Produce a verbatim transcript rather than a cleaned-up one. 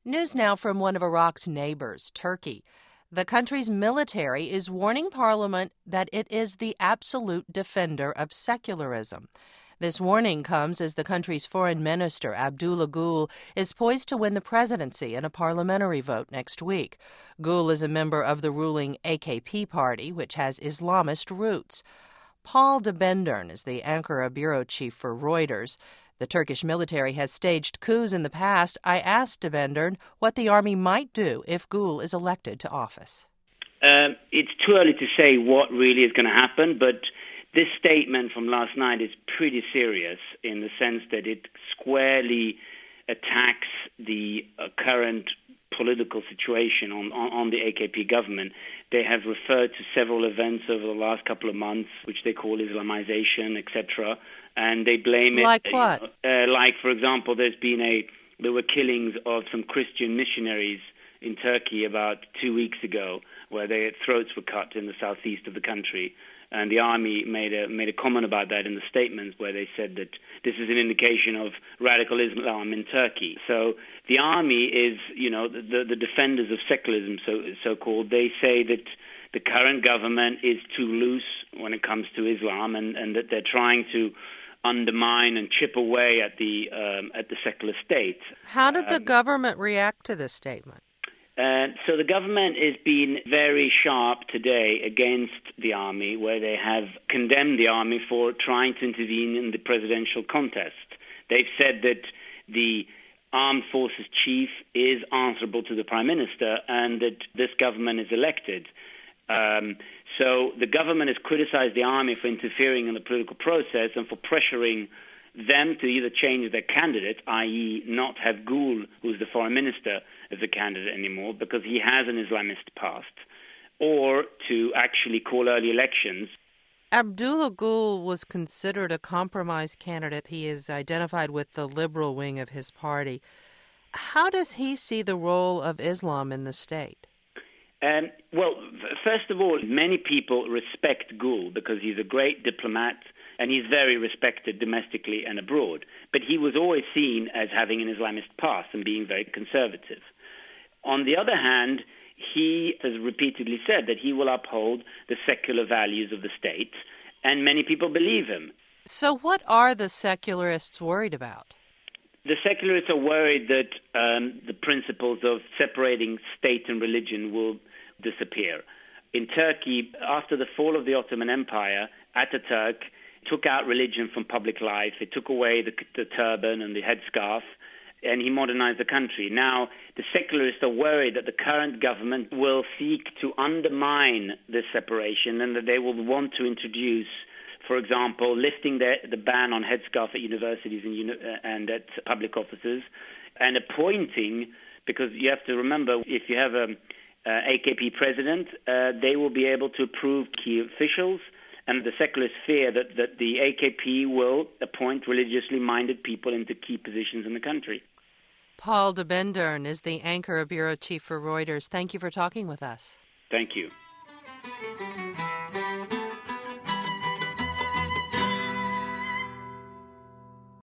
News now from one of Iraq's neighbors, Turkey. The country's military is warning Parliament that it is the absolute defender of secularism. This warning comes as the country's foreign minister, Abdullah Gül, is poised to win the presidency in a parliamentary vote next week. Gül is a member of the ruling A K P party, which has Islamist roots. Paul de Bendern is the Ankara bureau chief for Reuters. The Turkish military has staged coups in the past. I asked de Bendern what the army might do if Gül is elected to office. Um, it's too early to say what really is going to happen, but this statement from last night is pretty serious in the sense that it squarely attacks the uh, current political situation on, on, on the A K P government. They have referred to several events over the last couple of months, which they call Islamization, et cetera, and they blame it. Like what? You know, uh, like, for example, there's been a there were killings of some Christian missionaries in Turkey about two weeks ago, where their throats were cut in the southeast of the country. And the army made a made a comment about that in the statements, where they said that this is an indication of radical Islam in Turkey. So the army is, you know, the, the defenders of secularism, so so called. They say that the current government is too loose when it comes to Islam, and, and that they're trying to undermine and chip away at the um, at the secular state. How did the um, government react to this statement? Uh, so the government has been very sharp today against the army, where they have condemned the army for trying to intervene in the presidential contest. They've said that the armed forces chief is answerable to the prime minister and that this government is elected. Um, so the government has criticized the army for interfering in the political process and for pressuring them to either change their candidate, that is not have Gül, who's the foreign minister, as a candidate anymore because he has an Islamist past, or to actually call early elections. Abdullah Gül was considered a compromise candidate. He is identified with the liberal wing of his party. How does he see the role of Islam in the state? Um, well, first of all, many people respect Gül because he's a great diplomat and he's very respected domestically and abroad. But he was always seen as having an Islamist past and being very conservative. On the other hand, he has repeatedly said that he will uphold the secular values of the state, and many people believe him. So what are the secularists worried about? The secularists are worried that um, the principles of separating state and religion will disappear. In Turkey, after the fall of the Ottoman Empire, Ataturk took out religion from public life. It took away the, the turban and the headscarf, and he modernized the country. Now, the secularists are worried that the current government will seek to undermine this separation and that they will want to introduce, for example, lifting the, the ban on headscarf at universities and, uni- and at public offices, and appointing, because you have to remember, if you have a, a A K P president, uh, they will be able to approve key officials, and the secularists fear that, that the A K P will appoint religiously minded people into key positions in the country. Paul de Bendern is the Ankara bureau chief for Reuters. Thank you for talking with us. Thank you.